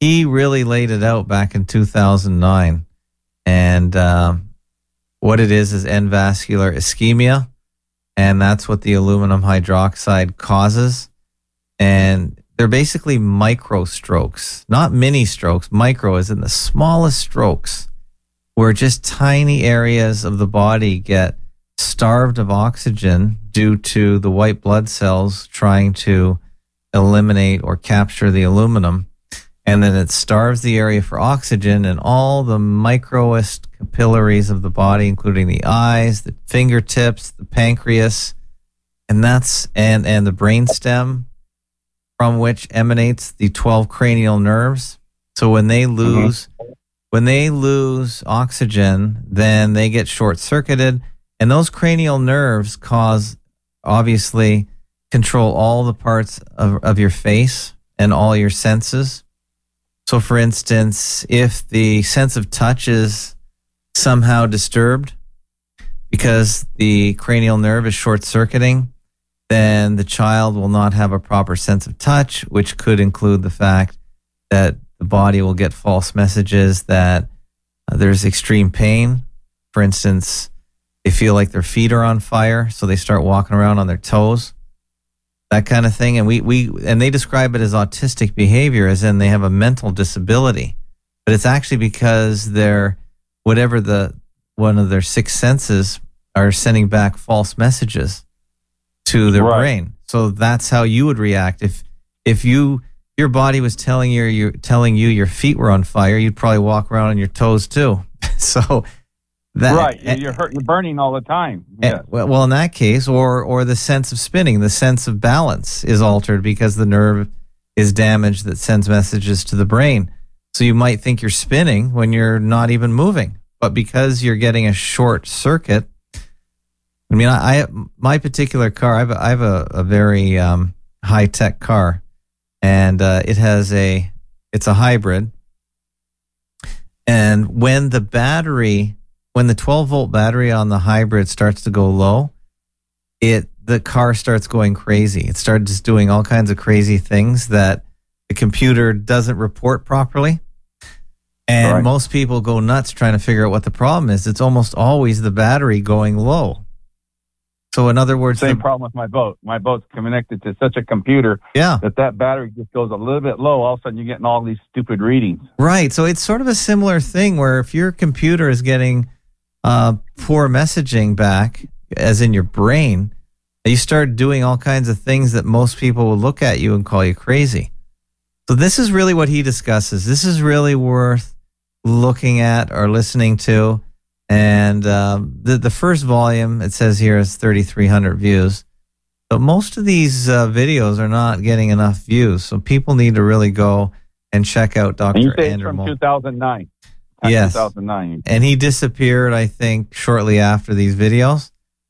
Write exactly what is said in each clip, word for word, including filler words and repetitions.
he really laid it out back in two thousand nine. And uh, what it is is end vascular ischemia. And that's what the aluminum hydroxide causes. And they're basically micro strokes, not mini strokes. Micro is in the smallest strokes where just tiny areas of the body get starved of oxygen due to the white blood cells trying to eliminate or capture the aluminum. And then it starves the area for oxygen, and all the microest capillaries of the body, including the eyes, the fingertips, the pancreas, and that's and, and the brainstem, from which emanates the twelve cranial nerves. So when they lose mm-hmm. when they lose oxygen, then they get short-circuited, and those cranial nerves cause, obviously, control all the parts of, of your face and all your senses. So, for instance, if the sense of touch is somehow disturbed because the cranial nerve is short-circuiting, then the child will not have a proper sense of touch, which could include the fact that the body will get false messages that uh, there's extreme pain. For instance, they feel like their feet are on fire, so they start walking around on their toes. That kind of thing. And we, we and they describe it as autistic behavior, as in they have a mental disability. But it's actually because they're, whatever the, one of their six senses are sending back false messages to their right. brain. So that's how you would react. If, if you, your body was telling you, you telling you your feet were on fire, you'd probably walk around on your toes too. So that, right, you're hurt, you're burning all the time. Yeah. Well, well, in that case, or or the sense of spinning, the sense of balance is altered because the nerve is damaged that sends messages to the brain. So you might think you're spinning when you're not even moving, but because you're getting a short circuit. I mean, I, I my particular car, I have a, I have a, a very um, high tech car, and uh, it has a it's a hybrid, and when the battery. When the twelve volt battery on the hybrid starts to go low, it the car starts going crazy. It starts doing all kinds of crazy things that the computer doesn't report properly. And right. most people go nuts trying to figure out what the problem is. It's almost always the battery going low. So in other words, same the, problem with my boat. My boat's connected to such a computer yeah. that that battery just goes a little bit low. All of a sudden, you're getting all these stupid readings. Right. So it's sort of a similar thing where if your computer is getting Uh, poor messaging back, as in your brain, you start doing all kinds of things that most people will look at you and call you crazy. So this is really what he discusses. This is really worth looking at or listening to. And um, the the first volume, it says here, is thirty-three hundred views. But most of these uh, videos are not getting enough views. So people need to really go and check out Doctor And you say it's Andermole. from two thousand nine. Yes. two thousand nine. And he disappeared, I think, shortly after these videos.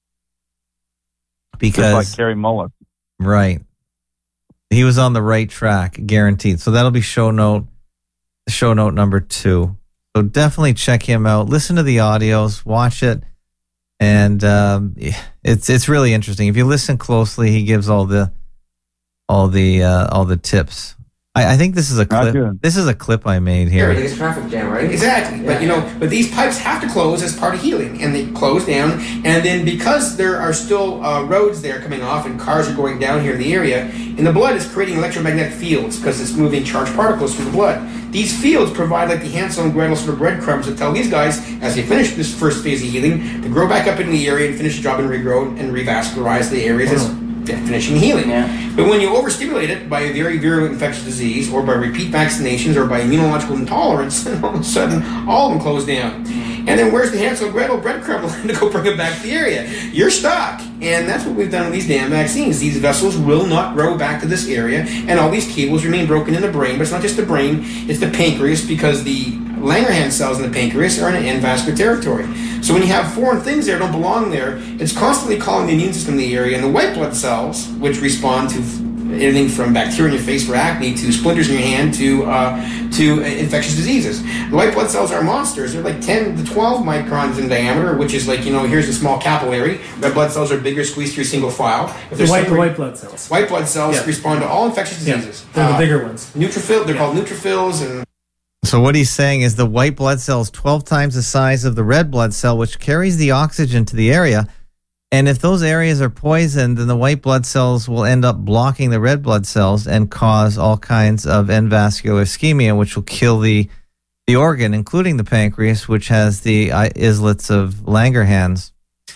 Because, just like Kerry Mullis. Right. He was on the right track, guaranteed. So that'll be show note, show note number two. So definitely check him out. Listen to the audios, watch it. And um, it's it's really interesting. If you listen closely, he gives all the all the uh, all the tips. I, I think this is a clip. This is a clip I made here. Everything is traffic jam, right? Exactly. Yeah, but you know, yeah. but these pipes have to close as part of healing, and they close down. And then because there are still uh, roads there coming off, and cars are going down here in the area, and the blood is creating electromagnetic fields because it's moving charged particles through the blood. These fields provide like the Hansel and Gretel sort of breadcrumbs that tell these guys, as they finish this first phase of healing, to grow back up in the area and finish the job and regrow and revascularize the areas. Wow. Finishing healing. Yeah. But when you overstimulate it by a very virulent infectious disease or by repeat vaccinations or by immunological intolerance, then all of a sudden all of them close down. And then where's the Hansel and Gretel breadcrumb to go bring it back to the area? You're stuck. And that's what we've done with these damn vaccines. These vessels will not grow back to this area, and all these cables remain broken in the brain. But it's not just the brain, it's the pancreas, because the Langerhans cells in the pancreas are in an end vascular territory. So when you have foreign things there that don't belong there, it's constantly calling the immune system in the area, and the white blood cells, which respond to anything from bacteria in your face for acne to splinters in your hand to uh, to uh, infectious diseases. The white blood cells are monsters. They're like ten to twelve microns in diameter, which is like, you know, here's a small capillary. Red blood cells are bigger, squeezed through single file. If the, white, the white blood cells. White blood cells yeah. respond to all infectious diseases. Yeah. They're uh, the bigger ones. Neutrophil, they're yeah. called neutrophils. And so what he's saying is the white blood cell is twelve times the size of the red blood cell, which carries the oxygen to the area. And if those areas are poisoned, then the white blood cells will end up blocking the red blood cells and cause all kinds of end vascular ischemia, which will kill the the organ, including the pancreas, which has the islets of Langerhans.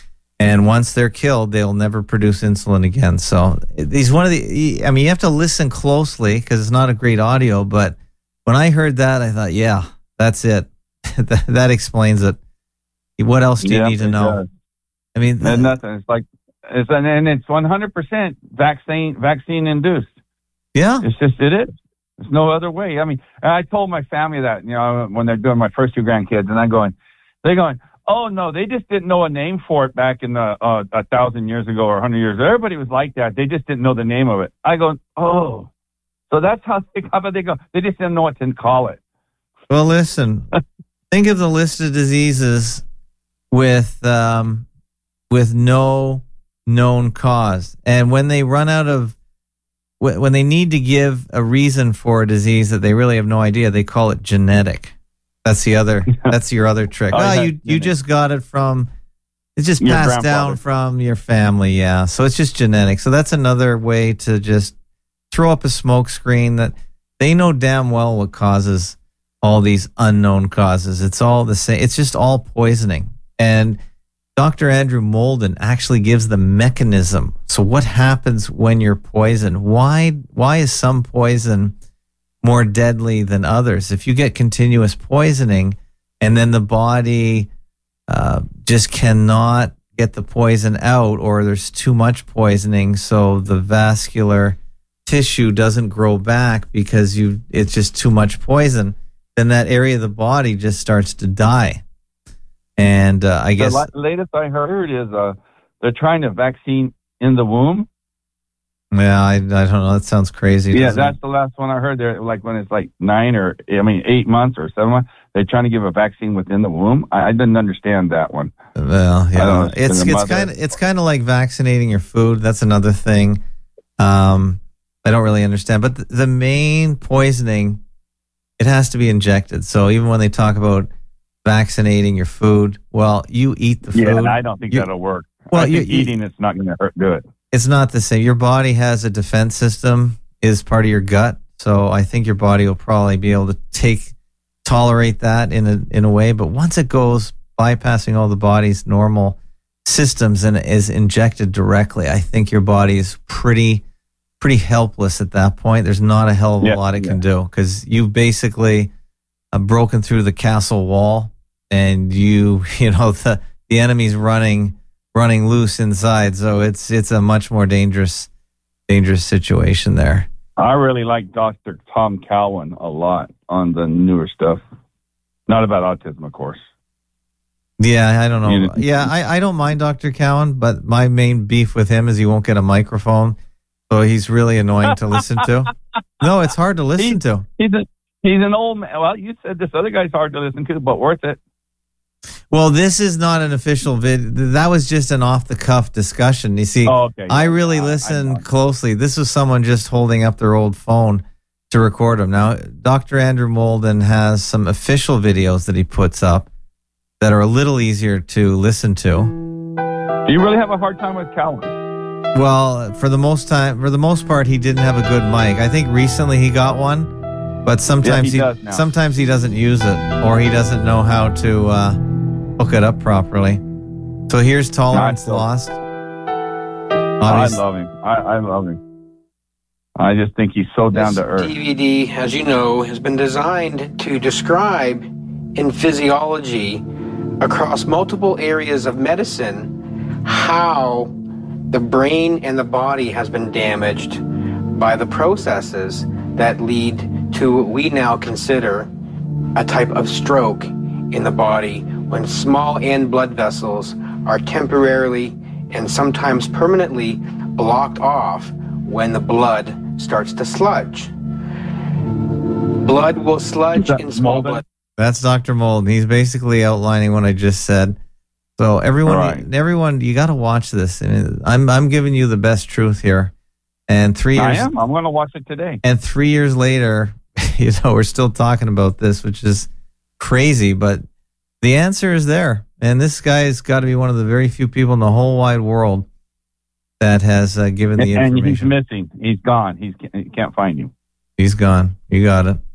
And once they're killed, they'll never produce insulin again. So these one of the, I mean, you have to listen closely because it's not a great audio. But when I heard that, I thought, yeah, that's it. that, that explains it. What else do you yep, need to know? Does. I mean, There's nothing. It's like it's an, and it's one hundred percent vaccine vaccine induced. Yeah, it's just it is. There's no other way. I mean, I told my family that, you know, when they're doing my first two grandkids, and I'm going, they're going, oh no, they just didn't know a name for it back in the uh, a thousand years ago or a hundred years. Everybody was like that. They just didn't know the name of it. I go, oh, so that's how they how about they go. They just didn't know what to call it. Well, listen, think of the list of diseases with. Um, with no known cause. And when they run out of, when they need to give a reason for a disease that they really have no idea, they call it genetic. That's the other, that's your other trick. Oh, oh you, you just got it from, it's just your passed down from your family. Yeah. So it's just genetic. So that's another way to just throw up a smoke screen that they know damn well what causes all these unknown causes. It's all the same. It's just all poisoning. And Doctor Andrew Molden actually gives the mechanism. So what happens when you're poisoned? Why why is some poison more deadly than others? If you get continuous poisoning and then the body uh, just cannot get the poison out, or there's too much poisoning, so the vascular tissue doesn't grow back because you it's just too much poison, then that area of the body just starts to die. And uh, I guess the latest I heard is uh, they're trying to vaccine in the womb. Yeah, I, I don't know. That sounds crazy. Yeah, that's it? The last one I heard. They're like when it's like nine or I mean eight months or seven months. They're trying to give a vaccine within the womb. I, I didn't understand that one. Well, yeah, know, it's it's kind of it's kind of like vaccinating your food. That's another thing. Um, I don't really understand, but the, the main poisoning, it has to be injected. So even when they talk about vaccinating your food, well, you eat the food. Yeah, and I don't think you, that'll work. Well, I think you, eating it's not going to hurt. Do it. It's not the same. Your body has a defense system, is part of your gut. So I think your body will probably be able to take tolerate that in a in a way. But once it goes bypassing all the body's normal systems and is injected directly, I think your body is pretty pretty helpless at that point. There's not a hell of a yeah, lot it yeah. can do because you've basically uh, broken through the castle wall, and you you know the the enemy's running running loose inside. So it's it's a much more dangerous dangerous situation there. I really like Doctor Tom Cowan a lot on the newer stuff. Not about autism, of course. Yeah, I don't know. Yeah, I, I don't mind Doctor Cowan, but my main beef with him is he won't get a microphone. So he's really annoying to listen to. No, it's hard to listen he's, to. He's a, he's an old man. Well, you said this other guy's hard to listen to, but worth it. Well, this is not an official vid. That was just an off-the-cuff discussion. You see, oh, okay. I really uh, listen I closely. This was someone just holding up their old phone to record them. Now, Doctor Andrew Molden has some official videos that he puts up that are a little easier to listen to. Do you really have a hard time with Cowan? Well, for the most time, for the most part, he didn't have a good mic. I think recently he got one, but sometimes yeah, he, he, sometimes he doesn't use it, or he doesn't know how to uh, hook it up properly. So here's Tolerance no, Lost. Obviously. I love him. I, I love him. I just think he's so down this to earth. D V D, as you know, has been designed to describe in physiology across multiple areas of medicine how the brain and the body has been damaged by the processes that lead to what we now consider a type of stroke in the body when small end blood vessels are temporarily and sometimes permanently blocked off when the blood starts to sludge. Blood will sludge in small blood. That's Doctor Mold. He's basically outlining what I just said. So everyone, Right. everyone, you got to watch this. And I'm I'm giving you the best truth here. And three years, I am. I'm going to watch it today. and three years later, you know, we're still talking about this, which is crazy. But the answer is there. And this guy's got to be one of the very few people in the whole wide world that has uh, given the And, and he's information. missing. He's gone. He's he can't find him. He's gone. You got it.